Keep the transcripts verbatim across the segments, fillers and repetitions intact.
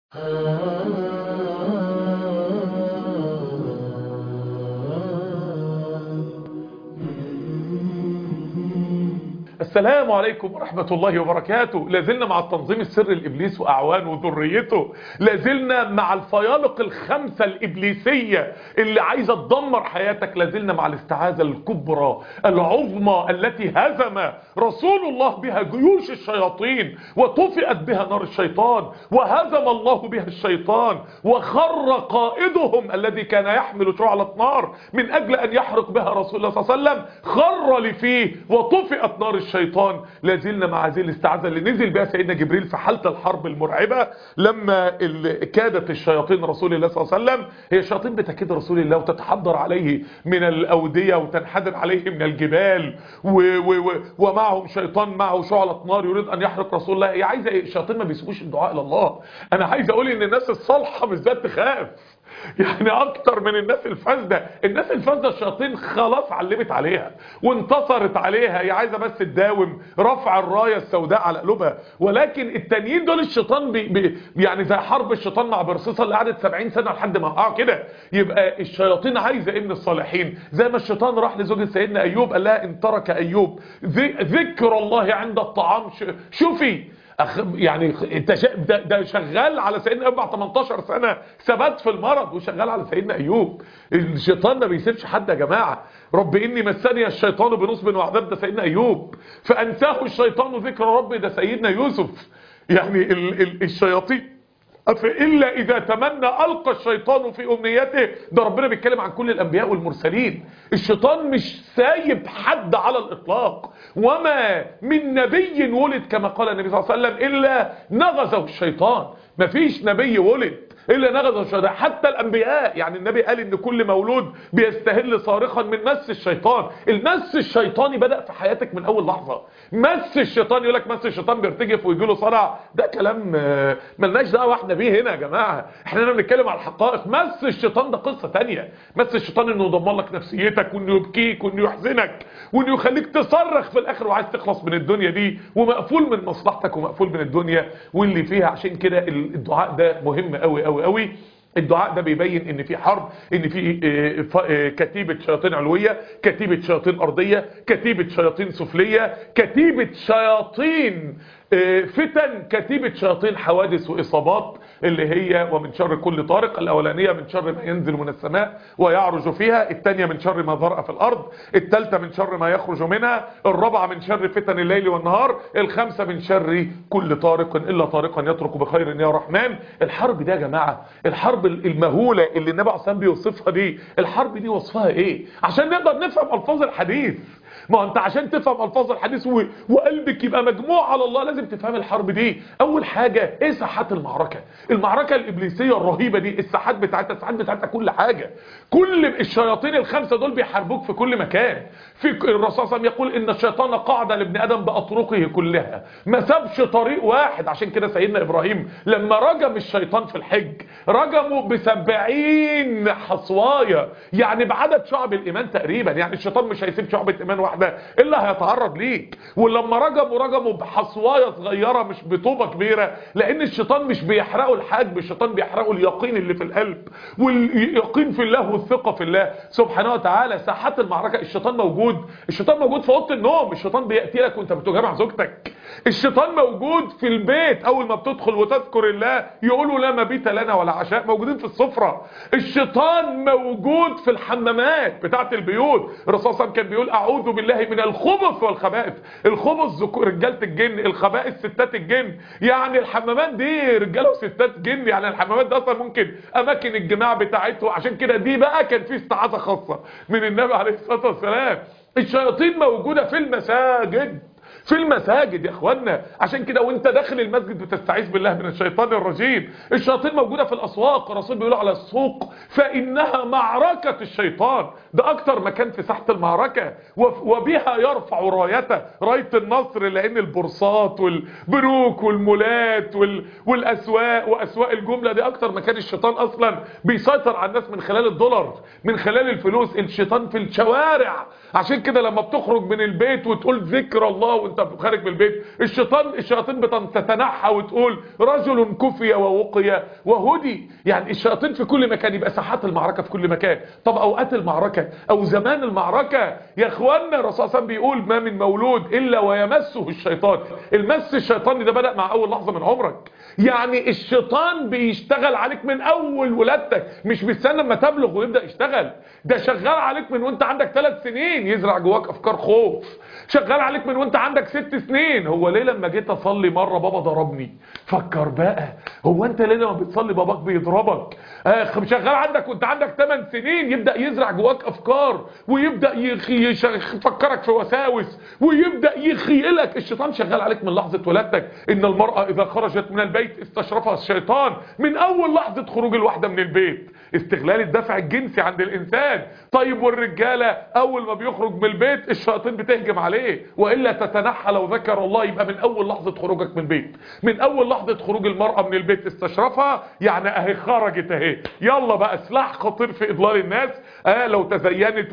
السلام عليكم ورحمة الله وبركاته. لازلنا مع التنظيم السري الإبليس وأعوانه وذريته. لازلنا مع الفيالق الخمسة الإبليسية اللي عايزة تدمر حياتك. لازلنا مع الاستعاذة الكبرى العظمى التي هزم رسول الله بها جيوش الشياطين وطفئت بها نار الشيطان وهزم الله بها الشيطان وخر قائدهم الذي كان يحمل شعلة نار من أجل أن يحرق بها رسول الله صلى الله عليه وسلم، خر لفيه وطفئت نار الشيطان. لازلنا مع هذه الاستعاذة اللي نزل بها سيدنا جبريل في حالة الحرب المرعبة لما كادت الشياطين رسول الله صلى الله عليه وسلم. هي الشياطين بتكيد رسول الله وتتحضر عليه من الأودية وتنحدر عليه من الجبال و و و ومعهم شيطان معه شعلة نار يريد أن يحرق رسول الله. هي عايزة ايه؟ الشياطين ما بيسيبوش الدعاء إلى الله. أنا عايز أقول إن الناس الصالحة بالذات تخاف، يعني اكتر من الناس الفاسده. الناس الفاسده الشياطين خلاص علمت عليها وانتصرت عليها، هي عايزه بس تداوم رفع الرايه السوداء على قلوبها. ولكن التانيين دول الشيطان بي بي يعني زي حرب الشيطان مع برصيصه اللي قعدت سبعين سنه لحد ما وقعوا كده. يبقى الشياطين عايزه ايه من الصالحين؟ زي ما الشيطان راح لزوجة سيدنا ايوب قال لها ان ترك ايوب ذكر الله عند الطعام شوفي يعني ده, ده شغال على سيدنا ايوب بعد تمنتاشر سنه ثبات في المرض وشغال على سيدنا ايوب. الشيطان ما بيسيبش حد يا جماعه. رب اني مسني الشيطان بنصب وعذاب، ده سيدنا ايوب. فانساه الشيطان ذكر ربي، ده سيدنا يوسف. يعني ال ال الشياطين فإلا إذا تمنى ألقى الشيطان في أمنيته، ده ربنا بيتكلم عن كل الأنبياء والمرسلين. الشيطان مش سايب حد على الإطلاق، وما من نبي ولد كما قال النبي صلى الله عليه وسلم إلا نغزه الشيطان. مفيش نبي ولد إلا نغزه الشيطان، حتى الأنبياء. يعني النبي قال إن كل مولود بيستهل صارخا من مس الشيطان. المس الشيطاني بدأ في حياتك من أول لحظة. مس الشيطان، يقول لك مس الشيطان بيرتجف ويجي له صرع، ده كلام ملناش دعوه احنا بيه هنا يا جماعه. احنا هنا بنتكلم على الحقائق. مس الشيطان ده قصه ثانيه. مس الشيطان انه يدمر لك نفسيتك وانه يبكيك وانه يحزنك وانه يخليك تصرخ في الاخر وعايز تخلص من الدنيا دي ومقفول من مصلحتك ومقفول من الدنيا واللي فيها. عشان كده الدعاء ده مهم قوي قوي قوي. الدعاء ده بيبين ان في حرب، ان في كتيبة شياطين علوية، كتيبة شياطين ارضية، كتيبة شياطين سفلية، كتيبة شياطين فتن، كتيبة شياطين حوادث واصابات اللي هي ومن شر كل طارق. الاولانية من شر ما ينزل من السماء ويعرج فيها، الثانية من شر ما ذرأ في الارض، الثالثة من شر ما يخرج منها، الرابعة من شر فتن الليل والنهار، الخامسة من شر كل طارق الا طارقا يترك بخير يا رحمن. الحرب دي يا جماعة، الحرب المهولة اللي النبي عليه الصلاة والسلام بيوصفها دي، الحرب دي وصفها ايه عشان نقدر نفهم الفاظ الحديث؟ ما انت عشان تفهم الفاظ الحديث و... وقلبك يبقى مجموع على الله لازم تفهم الحرب دي. اول حاجة ايه ساحات المعركة؟ المعركة الابليسية الرهيبة دي، الساحات بتاعتها، الساحات بتاعتها كل حاجة. كل الشياطين الخمسة دول بيحاربوك في كل مكان. في الرسول صلى الله عليه وسلم يقول ان الشيطان قاعد لابن ادم باطرقه كلها، ما سابش طريق واحد. عشان كده سيدنا ابراهيم لما رجم الشيطان في الحج رجمه بسبعين حصواية، يعني بعدد شعب الايمان تقريبا. يعني الشيطان مش هيسيب شعبة ايمان واحدة الا هيتعرض ليك. ولما رجموا رجموا بحصوايه صغيره مش بطوبه كبيره، لان الشيطان مش بيحرقوا الحجم، الشيطان بيحرقوا اليقين اللي في القلب، واليقين في الله والثقه في الله سبحانه وتعالى. ساحات المعركه الشيطان موجود. الشيطان موجود في اوضه النوم، الشيطان بياتي لك وانت بتجامع زوجتك. الشيطان موجود في البيت، اول ما بتدخل وتذكر الله يقولوا لا مبيت لنا ولا عشاء، موجودين في السفره. الشيطان موجود في الحمامات بتاعه البيوت. الرسول صلى الله عليه وسلم كان بيقول اعوذ بالله من الخبث والخبائث. الخبث رجاله الجن، الخبائث ستات الجن. يعني الحمامات دي رجاله وستات جن، يعني الحمامات دي اصلا ممكن اماكن الجماع بتاعته. عشان كده دي بقى كان في استعاذه خاصه من النبي عليه الصلاه والسلام. الشياطين موجوده في المساجد، في المساجد يا اخوانا. عشان كده وانت داخل المسجد بتستعيذ بالله من الشيطان الرجيم. الشياطين موجوده في الاسواق. الرسول بيقول على السوق فانها معركه الشيطان، ده اكتر مكان في ساحه المعركه. وبها يرفع رايته، رايه النصر، لان البورصات والبنوك والمولات والاسواق واسواق الجمله دي اكتر مكان الشيطان اصلا بيسيطر على الناس من خلال الدولار، من خلال الفلوس. الشيطان في الشوارع. عشان كده لما بتخرج من البيت وتقول ذكر الله وانت وانت خارج من البيت الشيطان الشياطين بتتنحى وتقول رجل كفي ووقي وهدي. يعني الشياطين في كل مكان، يبقى ساحات المعركه في كل مكان. طب اوقات المعركه او زمان المعركه يا اخوانا، الرسول صلى الله عليه وسلم بيقول ما من مولود الا ويمسه الشيطان. المس الشيطاني ده بدأ مع اول لحظه من عمرك. يعني الشيطان بيشتغل عليك من اول ولادتك، مش بيستنى لما تبلغ ويبدا يشتغل. ده شغال عليك من وانت عندك ثلاث سنين، يزرع جواك افكار خوف. شغال عليك من وانت عندك ست سنين. هو ليه لما جيت اصلي مره بابا ضربني؟ فكر بقى، هو انت ليه لما بتصلي باباك بيضربك؟ آه شغال عندك وانت عندك ثمان سنين، يبدا يزرع جواك افكار ويبدا يفكرك في وساوس ويبدا يخيلك. الشيطان شغال عليك من لحظه ولادتك. ان المراه اذا خرجت من البيت استشرفها الشيطان. من اول لحظه خروج الواحده من البيت استغلال الدفع الجنسي عند الانسان. طيب والرجاله اول ما بيخرج من البيت الشياطين بتهجم عليه، والا تتنحى لو ذكر الله. يبقى من اول لحظه خروجك من البيت، من اول لحظه خروج المراه من البيت استشرفها، يعني اهي خرجت اهي، يلا بقى سلاح خطير في اضلال الناس. اه لو تزينت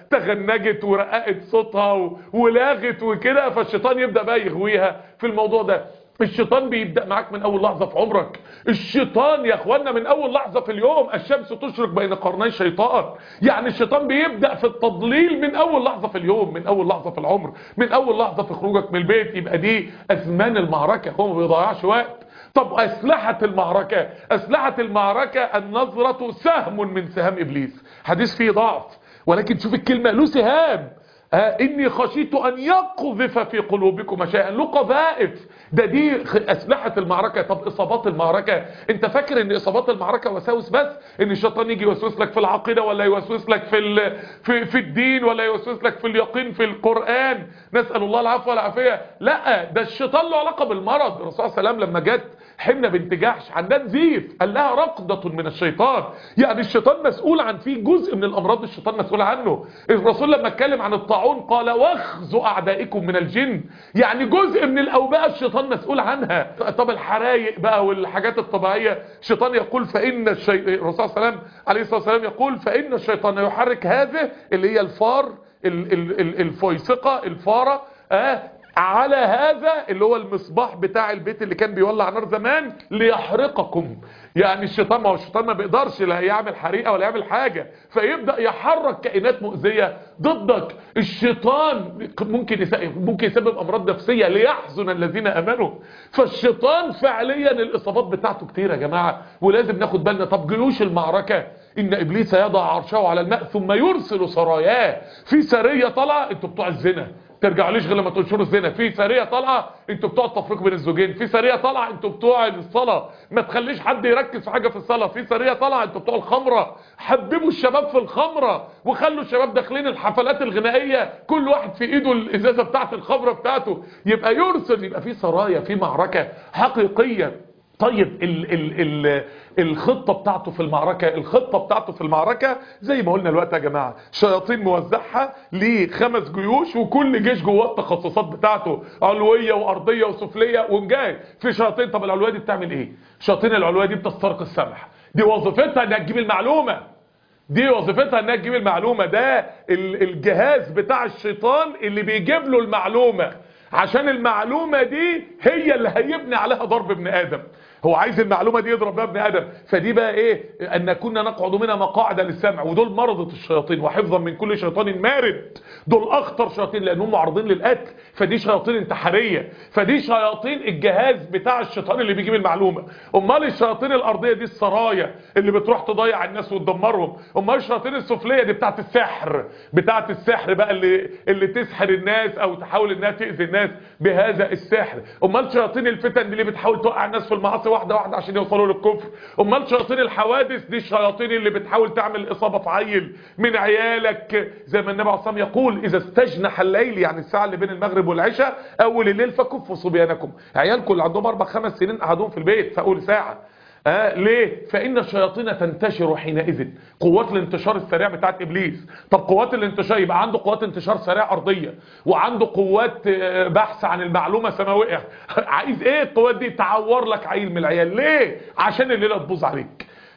وتغنجت ورققت صوتها ولاغت وكده، فالشيطان يبدا بقى يغويها في الموضوع ده. الشيطان بيبدأ معاك من اول لحظة في عمرك. الشيطان يا اخوانا من اول لحظة في اليوم الشمس تشرق بين قرني شيطان. يعني الشيطان بيبدأ في التضليل من اول لحظة في اليوم، من اول لحظة في العمر، من اول لحظة في خروجك من البيت. يبقى دي ازمان المعركة، هو ما بيضيعش وقت. طب اسلحة المعركة، اسلحة المعركة النظرة سهم من سهام ابليس. حديث فيه ضعف ولكن شوف الكلمة له سهام. آه إني خشيت أن يقذف في قلوبكم شيئا، له قذائف. ده دي أسلحة المعركة. طب إصابات المعركة، أنت فاكر إن إصابات المعركة وساوس بس؟ إن الشيطان يجي يوسوس لك في العقيدة، ولا يوسوس لك في ال... في في الدين، ولا يوسوس لك في اليقين في القرآن؟ نسأل الله العفو والعافية. لا، ده الشيطان له علاقة بالمرض. الرسول صلى الله عليه وسلم لما جت حمنة بنت جحش عندها نزيف قال لها رقدة من الشيطان. يعني الشيطان مسؤول عن فيه جزء من الأمراض، الشيطان مسؤول عنه. الرسول لما اتكلم عن الطاعون قال واخذوا أعدائكم من الجن. يعني جزء من الأوبئة الشيطان مسؤول عنها. طب الحرايق بقى والحاجات الطبيعية، الشيطان يقول فإن الشي... الرسول صلى الله عليه وسلم عليه الصلاة والسلام يقول فإن الشيطان يحرك هذه اللي هي الفار ال... ال... ال... الفويسقة الفارة آه على هذا اللي هو المصباح بتاع البيت اللي كان بيولع نار زمان ليحرقكم. يعني الشيطان، ما هو الشيطان ما بيقدرش لا يعمل حريقه ولا يعمل حاجه، فيبدا يحرك كائنات مؤذيه ضدك. الشيطان ممكن ممكن يسبب امراض نفسيه ليحزن الذين امنوا. فالشيطان فعليا الاصابات بتاعته كتير يا جماعه، ولازم ناخد بالنا. طب جيوش المعركه، ان ابليس يضع عرشه على الماء ثم يرسل سراياه. في سريه طالعه، انتوا بتوع الزنا ترجعليش غير لما تنشروا الزنا. في سريه طالعه، انتوا بتوع التفريق بين الزوجين. في سريه طالعه، انتوا بتوع الصلاه، ما تخليش حد يركز في حاجه في الصلاه. في سريه طالعه، انتوا بتوع الخمره، حببوا الشباب في الخمره وخلوا الشباب داخلين الحفلات الغنائيه كل واحد في ايده الازازه بتاعه الخمره بتاعته. يبقى يرسل، يبقى في سرايا، في معركه حقيقيه. طيب ال ال ال الخطة بتاعته في المعركة، الخطة بتاعته في المعركة زي ما قلنا الوقت يا جماعة، شياطين موزعها لخمس جيوش، وكل جيش جواه التخصصات بتاعته، علوية وارضية وسفلية ومجاهد. في شياطين، طب العلوية دي بتعمل ايه؟ شياطين العلوية دي بتسترق السمع، دي وظيفتها انها تجيب المعلومة، دي وظيفتها انها تجيب المعلومة. ده الجهاز بتاع الشيطان اللي بيجيب له المعلومة، عشان المعلومة دي هي اللي هيبني عليها ضرب ابن آدم. هو عايز المعلومة دي يضرب بها ابن آدم. فدي بقى ايه؟ ان كنا نقعد منها مقاعد للسمع. ودول مرضة الشياطين، وحفظا من كل شيطان مارد. دول اخطر شياطين لانهم معرضين للقتل. فدي شياطين انتحارية، فدي شياطين الجهاز بتاع الشيطان اللي بيجيب المعلومة. امال الشياطين الارضية دي السرايا اللي بتروح تضيع الناس وتدمرهم. امال الشياطين السفلية دي بتاعت السحر، بتاعت السحر بقى اللي اللي تسحر الناس او تحاول انها تأذي الناس بهذا السحر. امال شياطين الفتن دي اللي بتحاول توقع الناس في المعاصي واحده واحده عشان يوصلوا للكفر. امال شياطين الحوادث دي الشياطين اللي بتحاول تعمل اصابه في عيل من عيالك، زي ما النبي عليه الصلاه والسلام يقول اذا استجنح الليل، يعني الساعه اللي بين المغرب والعشاء اول الليل، فكفوا صبيانكم. عيالكم اللي عندهم اربع خمس سنين قعدوهم في البيت في اول ساعه. آه ليه؟ فإن الشياطين تنتشر حينئذ. قوات الانتشار السريع بتاعت إبليس. طب قوات الانتشار، يبقى عنده قوات انتشار سريع أرضية، وعنده قوات بحث عن المعلومة سماوية. عايز ايه القوات دي؟ تعور لك عيل من العيال. ليه؟ عشان الليلة تبوظ عليك.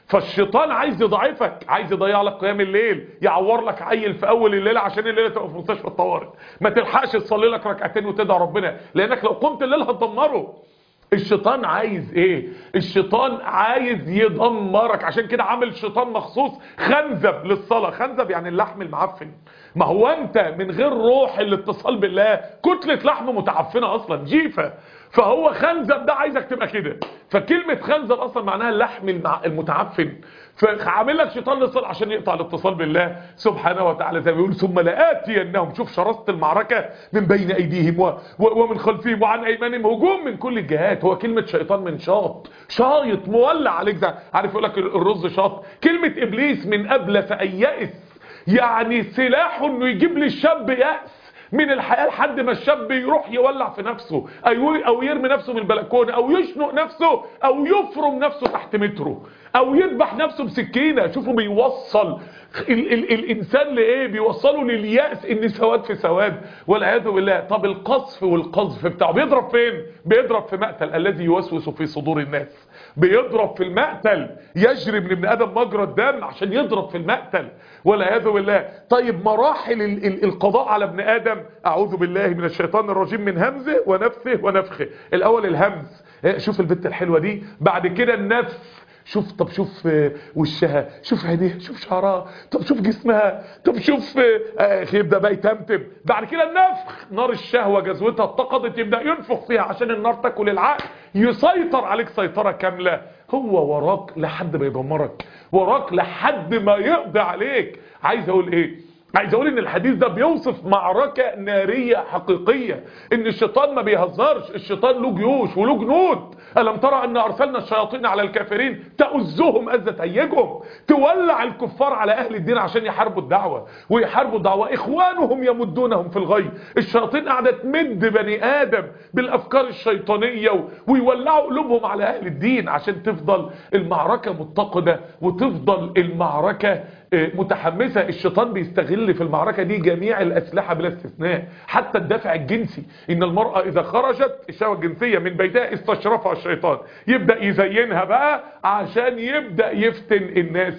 فالشيطان عايز يضعفك، عايز يضيع لك قيام الليل، يعور لك عيل في اول الليل عشان الليله تبقى في مستشفى الطوارئ، ما تلحقش تصلي لك ركعتين وتدعي ربنا، لانك لو قمت الليل هتدمره. الشيطان عايز ايه؟ الشيطان عايز يدمرك. عشان كده عامل شيطان مخصوص خنزب للصلاة. خنزب يعني اللحم المعفن. ما هو انت من غير روح الاتصال بالله كتلة لحم متعفنة اصلا، جيفة. فهو خنزب ده عايزك تبقى كده. فكلمة خنزب اصلا معناها اللحم المتعفن. فعامل لك شيطان للصلاة عشان يقطع الاتصال بالله سبحانه وتعالى. زي ما بيقول ثم لآتينهم، شوف شراسة المعركة، من بين ايديهم و... و... ومن خلفهم وعن ايمانهم، هجوم من كل الجهات. هو كلمة شيطان من شاط، شايط مولع عليك. زي عارف يقول لك الرز شاط. كلمة ابليس من ابلس ان يئس، يعني سلاحه انه يجيب لي الشاب يأس من الحياة لحد ما الشاب يروح يولع في نفسه، او يرمي نفسه من البلكونه، او يشنق نفسه، او يفرم نفسه تحت متره، او يذبح نفسه بسكينه. شوفوا بيوصل ال ال الانسان لايه؟ بيوصله لليأس، ان سواد في سواد والعياذ بالله. طب القذف والقذف بتاعه بيضرب فين؟ بيضرب في مقتل الذي يوسوس في صدور الناس. بيضرب في المقتل، يجري من ابن ادم مجرى الدم عشان يضرب في المقتل والعياذ بالله. طيب مراحل ال ال القضاء على ابن ادم، اعوذ بالله من الشيطان الرجيم من همزه ونفثه ونفخه. الاول الهمز، شوف البنت الحلوه دي، بعد كده النفث، شوف طب شوف وشها، شوف عينيها، شوف شعرها، طب شوف جسمها، طب شوف آه يبدا بقى يتمتم. بعد كده النفخ، نار الشهوه جذوتها اتقدت، يبدا ينفخ فيها عشان النار تاكل العقل، يسيطر عليك سيطره كامله. هو وراك لحد ما يدمرك، وراك لحد ما يقضي عليك. عايز اقول ايه؟ عايز اقول ان الحديث ده بيوصف معركة نارية حقيقية، ان الشيطان ما بيهزرش. الشيطان له جيوش وله جنود. ألم ترى ان ارسلنا الشياطين على الكافرين تؤزهم أزة أيجهم، تولع الكفار على اهل الدين عشان يحاربوا الدعوة ويحاربوا الدعوة. اخوانهم يمدونهم في الغي. الشياطين قاعدة تمد بني ادم بالافكار الشيطانية ويولعوا قلوبهم على اهل الدين عشان تفضل المعركة متقدة وتفضل المعركة متحمسة. الشيطان بيستغل في المعركة دي جميع الأسلحة بلا استثناء، حتى الدافع الجنسي. إن المرأة إذا خرجت الشهوة الجنسية من بيتها استشرفها الشيطان، يبدأ يزينها بقى عشان يبدأ يفتن الناس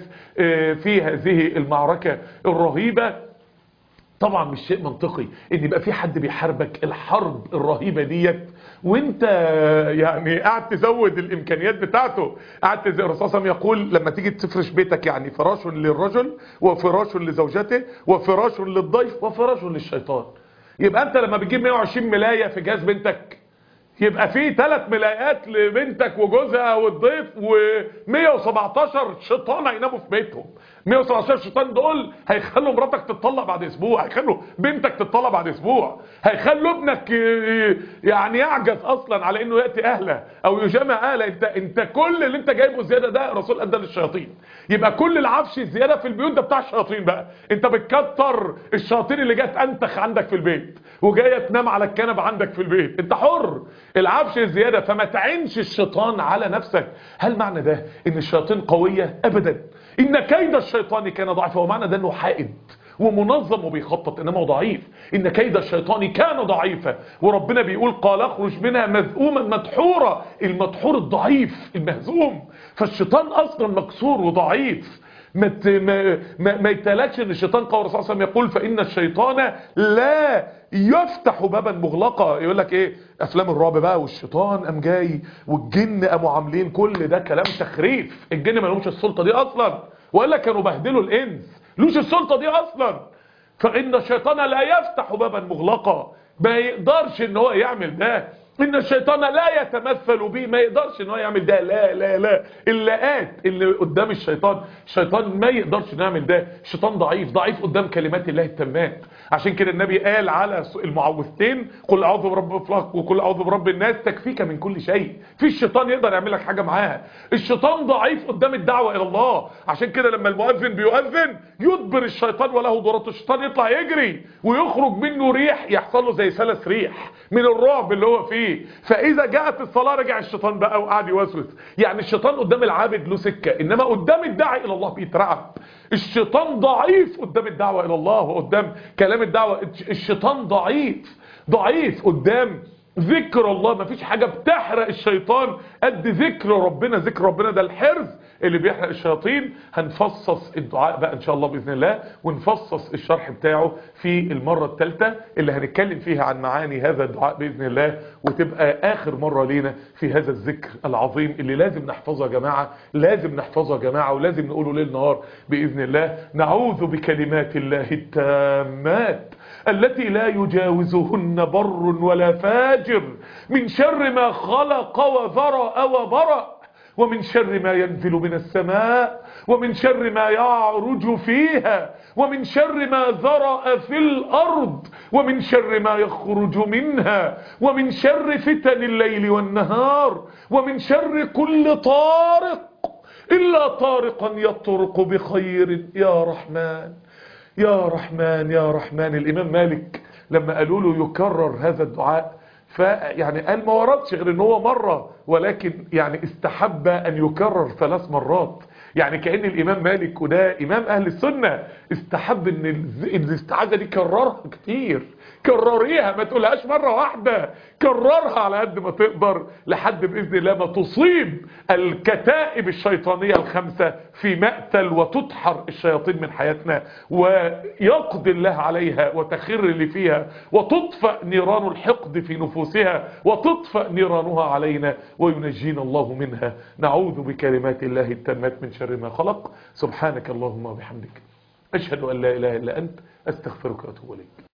في هذه المعركة الرهيبة. طبعا مش شيء منطقي ان يبقى في حد بيحاربك الحرب الرهيبة ديت وانت يعني قاعد تزود الامكانيات بتاعته. قاعد تزود. الرسول صلى الله عليه وسلم يقول لما تيجي تفرش بيتك، يعني فراش للرجل وفراش لزوجته وفراش للضيف وفراش للشيطان. يبقى انت لما بتجيب مية وعشرين ملاية في جهاز بنتك، يبقى في ثلاث ملايات لبنتك وجوزها والضيف ومية وسبعتاشر شيطان هيناموا في بيتهم. مية وسبعتاشر شيطان دول هيخلوا مراتك تتطلق بعد اسبوع، هيخلوا بنتك تتطلق بعد اسبوع، هيخلوا ابنك يعني يعجز اصلا على انه ياتي اهله او يجامع اهله. انت انت كل اللي انت جايبه زياده ده الرسول ادى للشياطين. يبقى كل العفش الزياده في البيوت ده بتاع الشياطين. بقى انت بتكتر الشياطين اللي جايه تنتخ عندك في البيت وجايه تنام على الكنبه عندك في البيت، انت حر. العفش الزياده، فما تعينش الشيطان على نفسك. هل معنى ده ان الشياطين قويه؟ ابدا. ان كيد الشيطان كان ضعيفا. ومعنى ده انه حائد ومنظم وبيخطط، انما هو ضعيف. ان كيد الشيطان كان ضعيفا. وربنا بيقول قال اخرج منها مذءوما مدحورا. المدحور الضعيف المهزوم. فالشيطان اصلا مكسور وضعيف. ما ما ما, ما يتلاكش ان الشيطان قول الرسول صلى الله عليه وسلم يقول فان الشيطان لا يفتح بابا مغلقا. يقول لك ايه؟ افلام الرعب بقى والشيطان قام جاي والجن قاموا عاملين، كل ده كلام تخريف. الجن ما لهمش السلطه دي اصلا، والا كانوا بهدلوا الانس. لوش السلطه دي اصلا. فان الشيطان لا يفتح بابا مغلقا، ما يقدرش ان هو يعمل ده. ان الشيطان لا يتمثل به، ما يقدرش ان هو يعمل ده. لا لا لا اللاءات اللي قدام الشيطان، الشيطان ما يقدرش نعمل ده. الشيطان ضعيف، ضعيف قدام كلمات الله التامات. عشان كده النبي قال على المعوذتين قل اعوذ برب الفلق وقل اعوذ برب الناس تكفيك من كل شيء. في الشيطان يقدر يعمل لك حاجه معاها. الشيطان ضعيف قدام الدعوه الى الله. عشان كده لما المؤذن بيؤذن يدبر الشيطان وله ضرات. الشيطان يطلع يجري ويخرج منه ريح، يحصل له زي سلس ريح من الرعب اللي هو فيه. فاذا جاءت الصلاه رجع الشيطان بقى وقعد يوسوس. يعني الشيطان قدام العابد له سكه، انما قدام الداعي الى الله بيترعب. الشيطان ضعيف قدام الدعوه الى الله وقدام كلام الدعوه. الشيطان ضعيف ضعيف قدام ذكر الله. مفيش حاجة بتحرق الشيطان قد ذكر ربنا. ذكر ربنا ده الحرز اللي بيحرق الشياطين. هنفصص الدعاء بقى ان شاء الله باذن الله، ونفصص الشرح بتاعه في المرة الثالثة اللي هنتكلم فيها عن معاني هذا الدعاء باذن الله، وتبقى اخر مرة لينا في هذا الذكر العظيم اللي لازم نحفظه يا جماعة، لازم نحفظه يا جماعة، ولازم نقوله ليل نهار باذن الله. نعوذ بكلمات الله التامات التي لا يجاوزهن بر ولا فاجر من شر ما خلق وذرأ وبرأ، ومن شر ما ينزل من السماء، ومن شر ما يعرج فيها، ومن شر ما ذرأ في الأرض، ومن شر ما يخرج منها، ومن شر فتن الليل والنهار، ومن شر كل طارق إلا طارقا يطرق بخير يا رحمن يا رحمن يا رحمن. الإمام مالك لما قالوا له يكرر هذا الدعاء، فيعني قال ما وردش غير ان هو مرة، ولكن يعني استحب ان يكرر ثلاث مرات. يعني كأن الامام مالك وده امام اهل السنة استحب ان الاستعاذة دي كررها كتير. كرريها، ما تقولهاش مرة واحدة، كررها على قد ما تقدر لحد بإذن الله ما تصيب الكتائب الشيطانية الخمسة في مقتل، وتدحر الشياطين من حياتنا، ويقضي الله عليها وتخر اللي فيها، وتطفأ نيران الحقد في نفوسها، وتطفأ نيرانها علينا، وينجينا الله منها. نعوذ بكلمات الله التامات من شر ما خلق. سبحانك اللهم وبحمدك، أشهد أن لا إله إلا أنت، أستغفرك وأتوب إليك.